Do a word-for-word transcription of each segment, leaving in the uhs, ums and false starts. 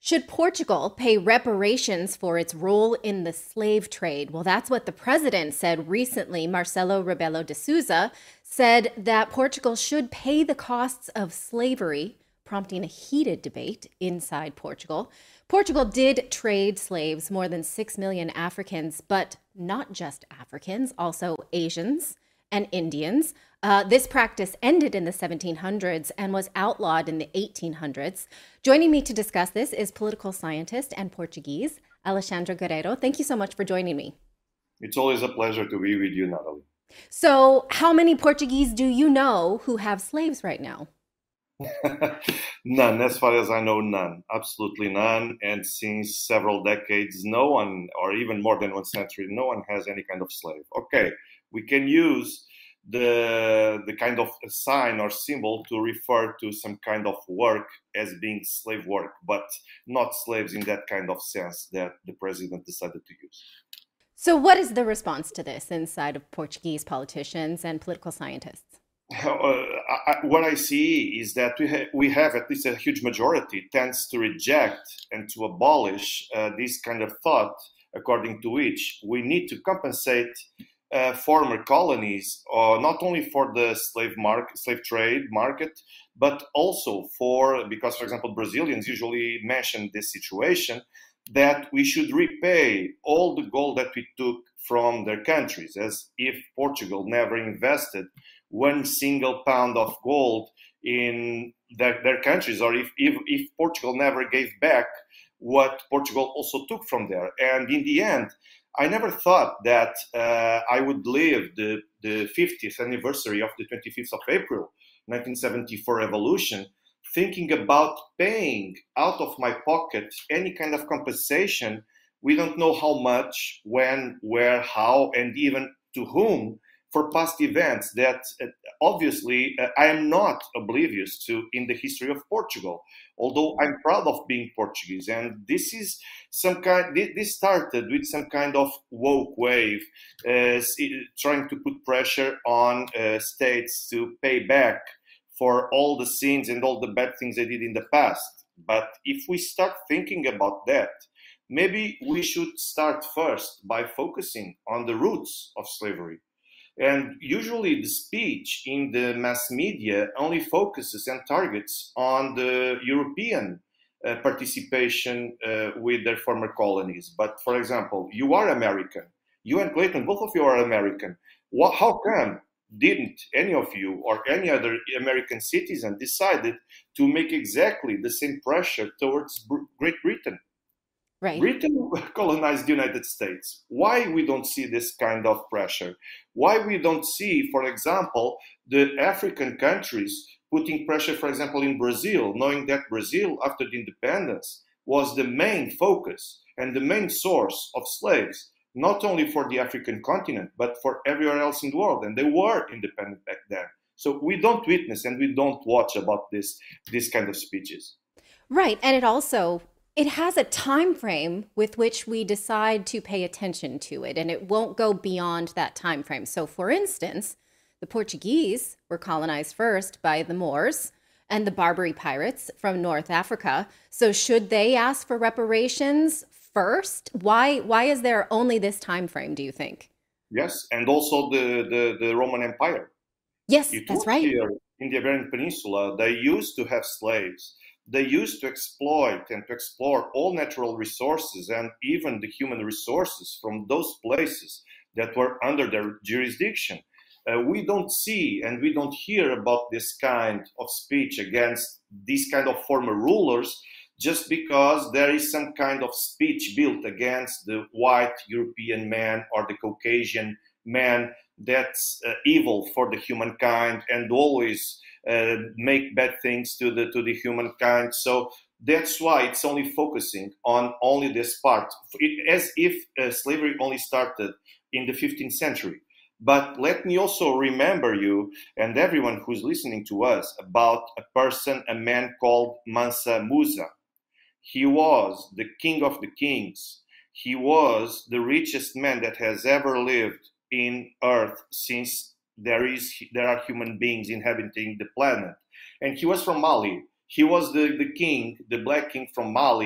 Should Portugal pay reparations for its role in the slave trade? Well, that's what the president said recently. Marcelo Rebelo de Sousa said that Portugal should pay the costs of slavery, prompting a heated debate inside Portugal. Portugal did trade slaves, more than six million Africans, but not just Africans, also Asians and Indians. Uh, this practice ended in the seventeen hundreds and was outlawed in the eighteen hundreds. Joining me to discuss this is political scientist and Portuguese, Alexandra Guerreiro. Thank you so much for joining me. It's always a pleasure to be with you, Natalie. So, how many Portuguese do you know who have slaves right now? None, as far as I know, none. Absolutely none. And since several decades, no one, or even more than one century, no one has any kind of slave. Okay, we can use the the kind of sign or symbol to refer to some kind of work as being slave work, but not slaves in that kind of sense that the president decided to use. So, what is the response to this inside of Portuguese politicians and political scientists? Uh, I, what I see is that we, ha- we have at least a huge majority tends to reject and to abolish uh, this kind of thought, according to which we need to compensate uh, former colonies, uh, not only for the slave market, slave trade market, but also for, because, for example, Brazilians usually mention this situation, that we should repay all the gold that we took from their countries, as if Portugal never invested one single pound of gold in their, their countries, or if, if, if Portugal never gave back what Portugal also took from there. And in the end, I never thought that uh, I would live the, the fiftieth anniversary of the twenty-fifth of April, nineteen seventy-four revolution, thinking about paying out of my pocket any kind of compensation. We don't know how much, when, where, how, and even to whom, for past events that uh, obviously uh, I am not oblivious to in the history of Portugal, although I'm proud of being Portuguese. And this is some kind, this started with some kind of woke wave, uh, trying to put pressure on uh, states to pay back for all the sins and all the bad things they did in the past. But if we start thinking about that, maybe we should start first by focusing on the roots of slavery. And usually the speech in the mass media only focuses and targets on the European uh, participation uh, with their former colonies. But for example, you are American. You and Clayton, both of you are American. What, how come didn't any of you or any other American citizen decided to make exactly the same pressure towards Great Britain? Right. Britain colonized the United States. Why we don't see this kind of pressure? Why we don't see, for example, the African countries putting pressure, for example, in Brazil, knowing that Brazil, after the independence, was the main focus and the main source of slaves, not only for the African continent, but for everywhere else in the world. And they were independent back then. So we don't witness and we don't watch about this, this kind of speeches. Right. And it also it has a time frame with which we decide to pay attention to it, and it won't go beyond that time frame. So, for instance, the Portuguese were colonized first by the Moors and the Barbary pirates from North Africa. So, should they ask for reparations first? Why why is there only this time frame, do you think? Yes, and also the, the, the Roman Empire. Yes, It that's was right. here in the Iberian Peninsula. They used to have slaves. They used to exploit and to explore all natural resources and even the human resources from those places that were under their jurisdiction. Uh, we don't see and we don't hear about this kind of speech against these kind of former rulers just because there is some kind of speech built against the white European man or the Caucasian man that's uh, evil for the humankind and always uh, make bad things to the to the humankind. So that's why it's only focusing on only this part, it, as if uh, slavery only started in the fifteenth century. But let me also remember you and everyone who's listening to us about a person, a man called Mansa Musa. He was the king of the kings. He was the richest man that has ever lived in Earth since there is there are human beings inhabiting the planet. And he was from Mali. He was the, the king, the black king from Mali,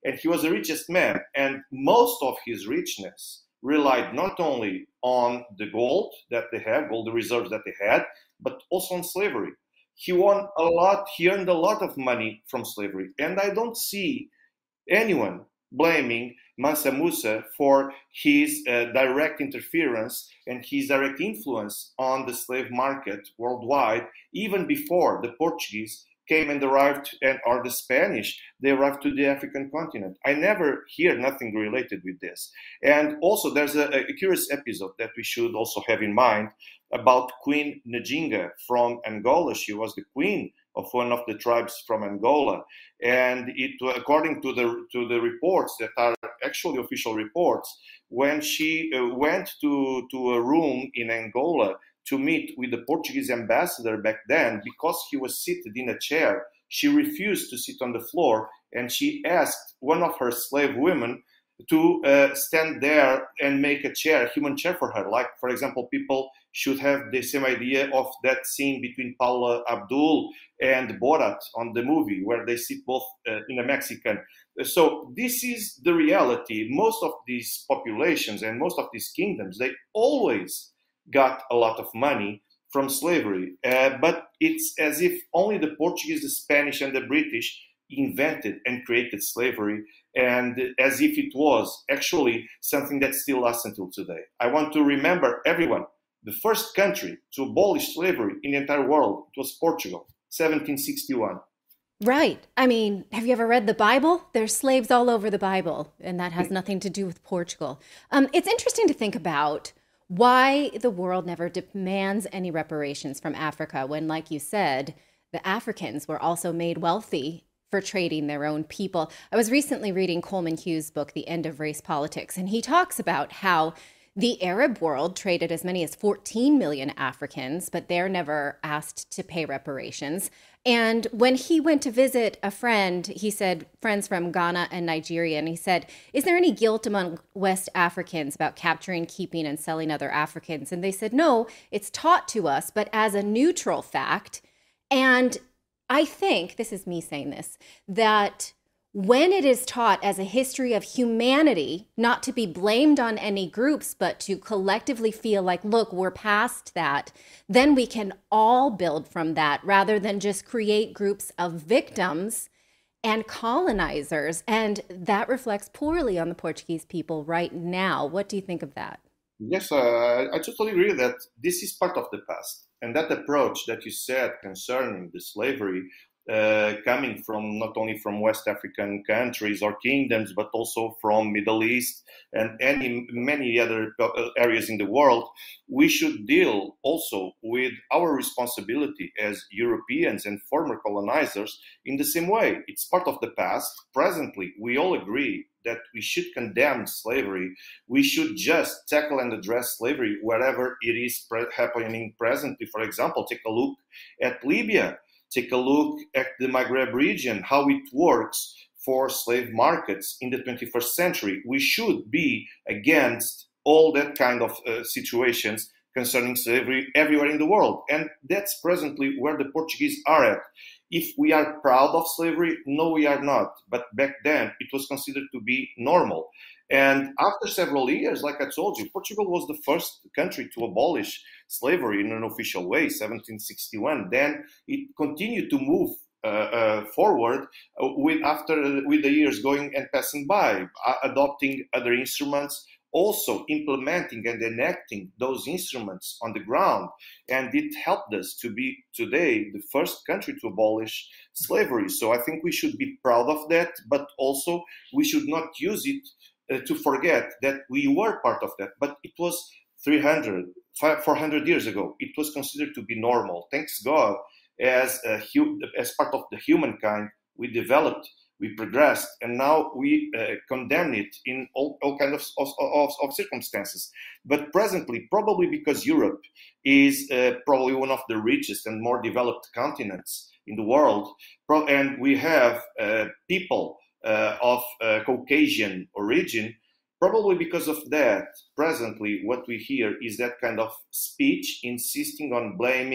and he was the richest man. And most of his richness relied not only on the gold that they had, gold reserves that they had, but also on slavery. He won a lot, he earned a lot of money from slavery. And I don't see anyone blaming Mansa Musa for his uh, direct interference and his direct influence on the slave market worldwide, even before the Portuguese came and arrived, and or the Spanish, they arrived to the African continent. I never hear nothing related with this. And also there's a, a curious episode that we should also have in mind about Queen Njinga from Angola. She was the queen of one of the tribes from Angola. And it, according to the to the reports that are actually official reports, when she uh, went to, to a room in Angola to meet with the Portuguese ambassador back then, because he was seated in a chair, she refused to sit on the floor, and she asked one of her slave women to uh, stand there and make a chair, a human chair for her. Like, for example, people should have the same idea of that scene between Paula Abdul and Borat on the movie, where they sit both uh, in a Mexican. So this is the reality. Most of these populations and most of these kingdoms, they always got a lot of money from slavery. Uh, but it's as if only the Portuguese, the Spanish, and the British invented and created slavery, and as if it was actually something that still lasts until today. I want to remember everyone, the first country to abolish slavery in the entire world, it was Portugal, seventeen sixty-one. Right. I mean, have you ever read the Bible? There's slaves all over the Bible, and that has nothing to do with Portugal. Um, it's interesting to think about why the world never demands any reparations from Africa when, like you said, the Africans were also made wealthy for trading their own people. I was recently reading Coleman Hughes' book, The End of Race Politics, and he talks about how the Arab world traded as many as fourteen million Africans, but they're never asked to pay reparations. And when he went to visit a friend, he said, friends from Ghana and Nigeria, and he said, is there any guilt among West Africans about capturing, keeping, and selling other Africans? And they said, no, it's taught to us, but as a neutral fact. And I think, this is me saying this, that when it is taught as a history of humanity, not to be blamed on any groups, but to collectively feel like, look, we're past that, then we can all build from that rather than just create groups of victims and colonizers. And that reflects poorly on the Portuguese people right now. What do you think of that? Yes, uh, I totally agree that this is part of the past. And that approach that you said concerning the slavery uh, coming from not only from West African countries or kingdoms, but also from Middle East and any many other areas in the world, we should deal also with our responsibility as Europeans and former colonizers in the same way. It's part of the past. Presently, we all agree that we should condemn slavery. We should just tackle and address slavery wherever it is pre- happening presently. For example, take a look at Libya. Take a look at the Maghreb region, how it works for slave markets in the twenty-first century. We should be against all that kind of uh, situations concerning slavery everywhere in the world. And that's presently where the Portuguese are at. If we are proud of slavery, no, we are not. But back then, it was considered to be normal. And after several years, like I told you, Portugal was the first country to abolish slavery in an official way, seventeen sixty-one. Then it continued to move uh, uh, forward with after with the years going and passing by, uh, adopting other instruments, also implementing and enacting those instruments on the ground. And it helped us to be today the first country to abolish slavery. So I think we should be proud of that, but also we should not use it uh, to forget that we were part of that. But it was three hundred, four hundred years ago. It was considered to be normal. Thanks God, as, a, as part of the humankind, we developed, we progressed, and now we uh, condemn it in all, all kinds of, of, of circumstances. But presently, probably because Europe is uh, probably one of the richest and more developed continents in the world, and we have uh, people uh, of uh, Caucasian origin, probably because of that, presently what we hear is that kind of speech insisting on blaming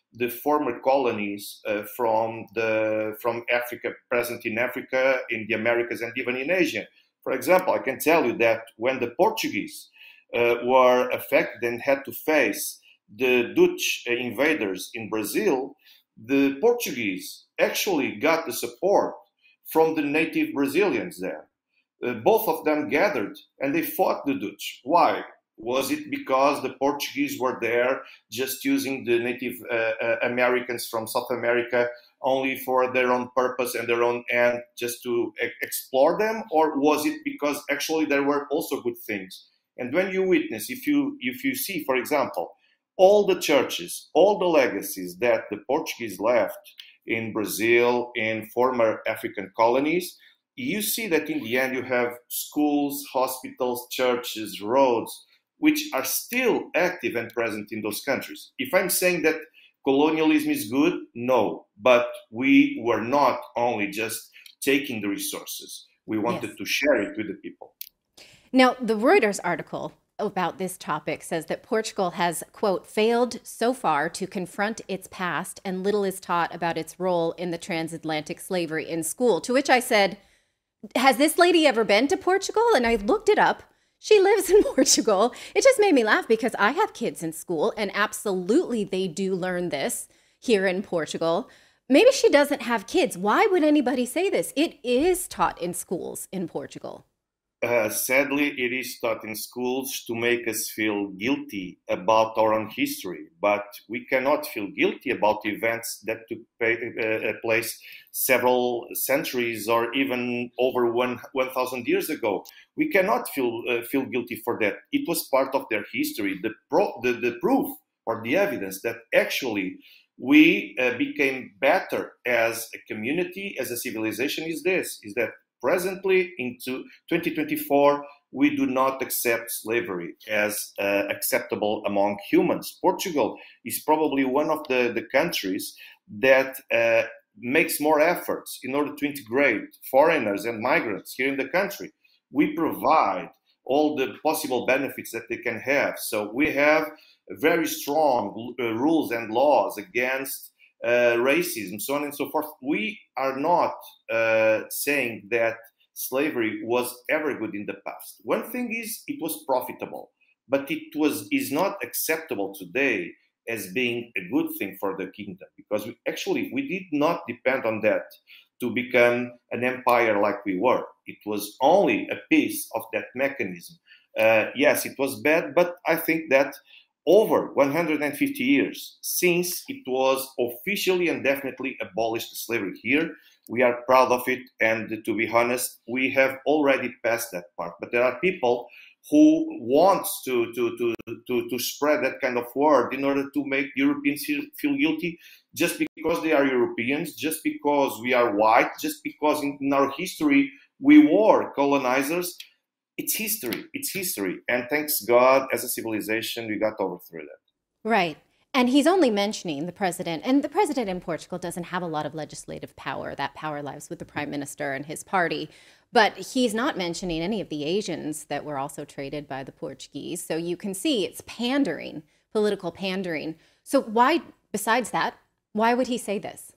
the former colonies uh, from the from Africa, present in Africa, in the Americas, and even in Asia. For example, I can tell you that when the Portuguese uh, were affected and had to face the Dutch invaders in Brazil, the Portuguese actually got the support from the native Brazilians there. Uh, both of them gathered and they fought the Dutch. Why? Was it because the Portuguese were there just using the Native uh, uh, Americans from South America only for their own purpose and their own end, just to e- explore them? Or was it because actually there were also good things? And when you witness, if you if you see, for example, all the churches, all the legacies that the Portuguese left in Brazil, in former African colonies, you see that in the end you have schools, hospitals, churches, roads, which are still active and present in those countries. If I'm saying that colonialism is good, no, but we were not only just taking the resources, we wanted Yes. to share it with the people. Now, the Reuters article about this topic says that Portugal has, quote, failed so far to confront its past and little is taught about its role in the transatlantic slavery in school. To which I said, has this lady ever been to Portugal? And I looked it up. She lives in Portugal. It just made me laugh because I have kids in school and absolutely they do learn this here in Portugal. Maybe she doesn't have kids. Why would anybody say this? It is taught in schools in Portugal. Uh, sadly, it is taught in schools to make us feel guilty about our own history, but we cannot feel guilty about events that took uh, place several centuries or even over one one thousand years ago. We cannot feel uh, feel guilty for that. It was part of their history. The pro, the, the proof or the evidence that actually we uh, became better as a community, as a civilization, is this: is that presently, into twenty twenty-four, we do not accept slavery as uh, acceptable among humans. Portugal is probably one of the, the countries that uh, makes more efforts in order to integrate foreigners and migrants here in the country. We provide all the possible benefits that they can have. So we have very strong uh, rules and laws against Uh, racism, so on and so forth. We are not uh, saying that slavery was ever good in the past. One thing is it was profitable, but it was is not acceptable today as being a good thing for the kingdom, because we actually we did not depend on that to become an empire like we were. It was only a piece of that mechanism. Uh, yes, it was bad, but I think that over one hundred fifty years since it was officially and definitely abolished slavery here, we are proud of it. And to be honest, we have already passed that part. But there are people who want to, to, to, to, to spread that kind of word in order to make Europeans feel, feel guilty just because they are Europeans, just because we are white, just because in, in our history we were colonizers. It's history. It's history. And thanks God, as a civilization, we got over through that. Right. And he's only mentioning the president. And the president in Portugal doesn't have a lot of legislative power. That power lies with the prime minister and his party. But he's not mentioning any of the Asians that were also traded by the Portuguese. So you can see it's pandering, political pandering. So why, besides that, why would he say this?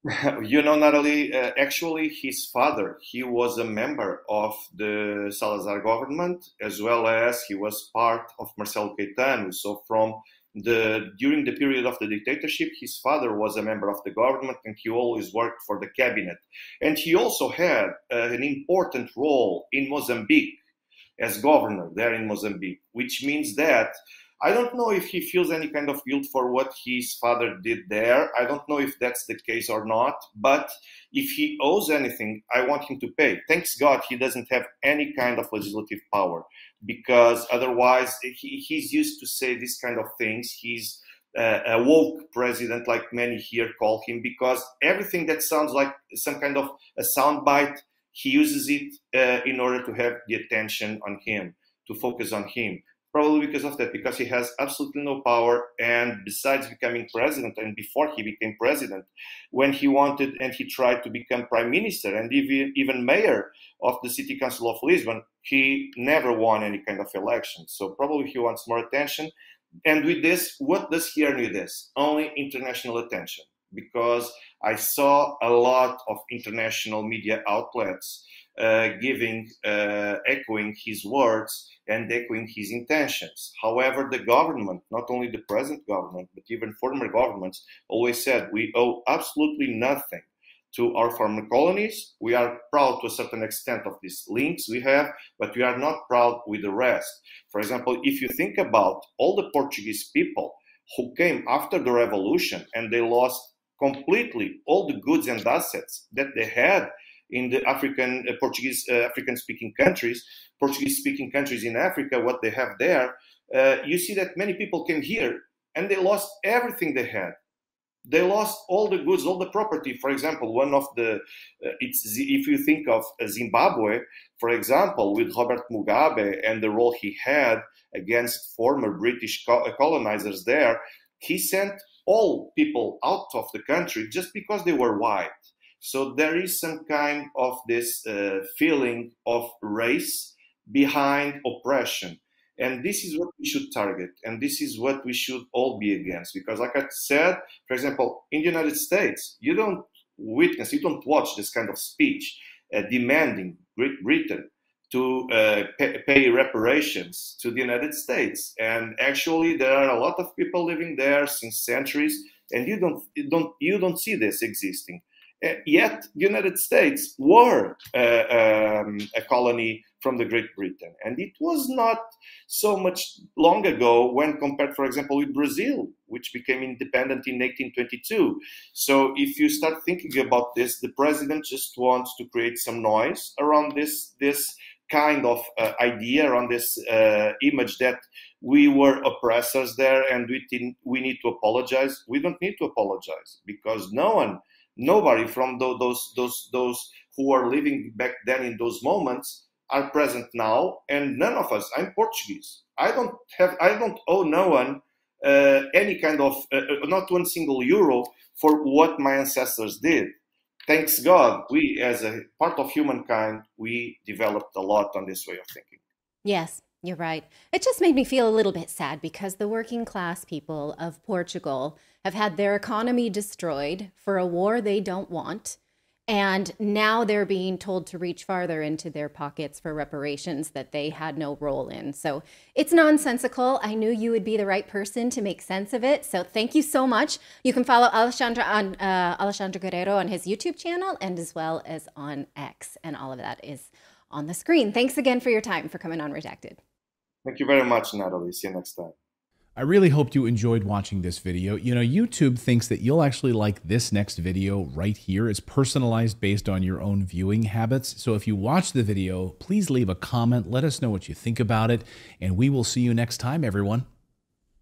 You know, Natalie, uh, actually, his father, he was a member of the Salazar government, as well as he was part of Marcelo Caetano. So from the during the period of the dictatorship, his father was a member of the government and he always worked for the cabinet. And he also had uh, an important role in Mozambique as governor there in Mozambique, which means that I don't know if he feels any kind of guilt for what his father did there. I don't know if that's the case or not. But if he owes anything, I want him to pay. Thanks God he doesn't have any kind of legislative power, because otherwise he, he's used to say this kind of things. He's uh, a woke president, like many here call him, because everything that sounds like some kind of a soundbite, he uses it uh, in order to have the attention on him, to focus on him. Probably because of that, because he has absolutely no power. And besides becoming president, and before he became president, when he wanted and he tried to become prime minister and even, even mayor of the city council of Lisbon, he never won any kind of election. So probably he wants more attention. And with this, what does he earn with this? Only international attention, because I saw a lot of international media outlets uh, giving, uh, echoing his words and echoing his intentions. However, the government, not only the present government, but even former governments, always said we owe absolutely nothing to our former colonies. We are proud to a certain extent of these links we have, but we are not proud with the rest. For example, if you think about all the Portuguese people who came after the revolution and they lost completely all the goods and assets that they had in the African, uh, Portuguese, uh, African-speaking countries, Portuguese-speaking countries in Africa, what they have there, uh, you see that many people came here and they lost everything they had. They lost all the goods, all the property. For example, one of the, uh, it's if you think of Zimbabwe, for example, with Robert Mugabe and the role he had against former British co- colonizers there, he sent all people out of the country just because they were white. So there is some kind of this uh, feeling of race behind oppression. And this is what we should target. And this is what we should all be against. Because like I said, for example, in the United States, you don't witness, you don't watch this kind of speech uh, demanding Great Britain to uh, pay, pay reparations to the United States. And actually, there are a lot of people living there since centuries, and you don't, you don't, you don't see this existing. Uh, yet, the United States were uh, um, a colony from the Great Britain. And it was not so much long ago when compared, for example, with Brazil, which became independent in eighteen twenty-two. So if you start thinking about this, the president just wants to create some noise around this, this kind of uh, idea, around this uh, image that we were oppressors there and we, didn't, we need to apologize. We don't need to apologize because no one Nobody from those those those who are living back then in those moments are present now, and none of us. I'm Portuguese. I don't have. I don't owe no one uh, any kind of, uh, not one single euro for what my ancestors did. Thanks God, we as a part of humankind, we developed a lot on this way of thinking. Yes. You're right. It just made me feel a little bit sad because the working class people of Portugal have had their economy destroyed for a war they don't want. And now they're being told to reach farther into their pockets for reparations that they had no role in. So it's nonsensical. I knew you would be the right person to make sense of it. So thank you so much. You can follow Alexandre on uh, Alexandre Guerreiro on his YouTube channel and as well as on X. And all of that is on the screen. Thanks again for your time for coming on Redacted. Thank you very much, Natalie. See you next time. I really hoped you enjoyed watching this video. You know, YouTube thinks that you'll actually like this next video right here. It's personalized based on your own viewing habits. So if you watch the video, please leave a comment. Let us know what you think about it. And we will see you next time, everyone.